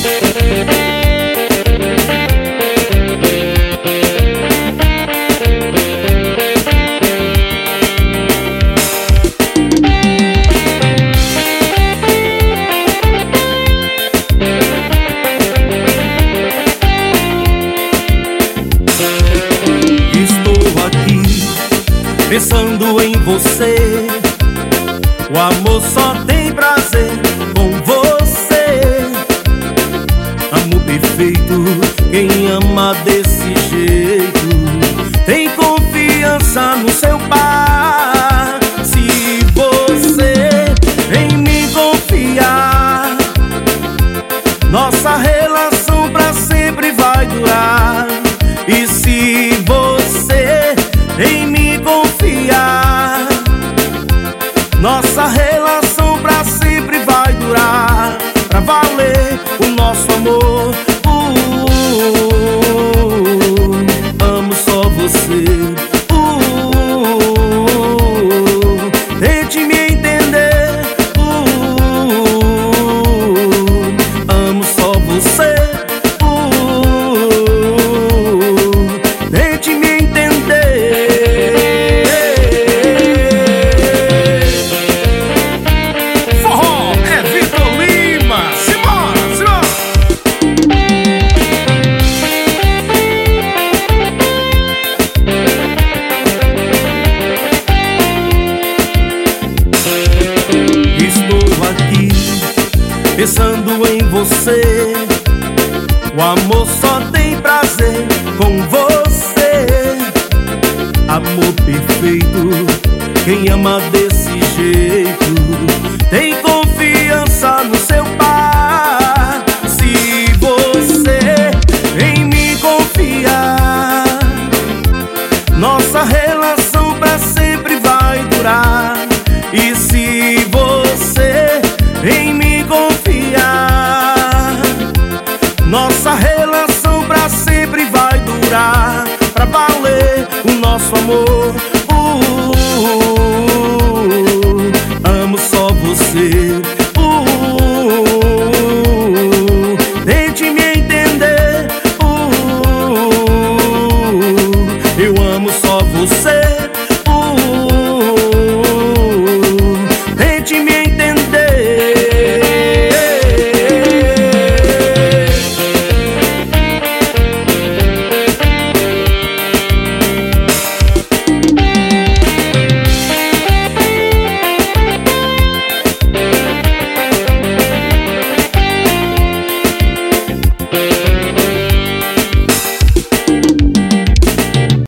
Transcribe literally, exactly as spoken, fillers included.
Pensando em você, o amor só tem prazer com você. Amor perfeito, quem ama desse jeito tem confiança no seu par. Se você em mim confiar, nossa relação pra sempre vai durar. E se você em mim confiar, nossa relação pra sempre vai durar. Pra valer o nosso amor. uh, uh, Amo só você. uh, uh, Tente me entender. uh, uh, Amo só você. uh, uh, Tente me entender. Pensando em você, o amor só tem prazer com você. Amor perfeito, quem ama desse jeito tem confiança no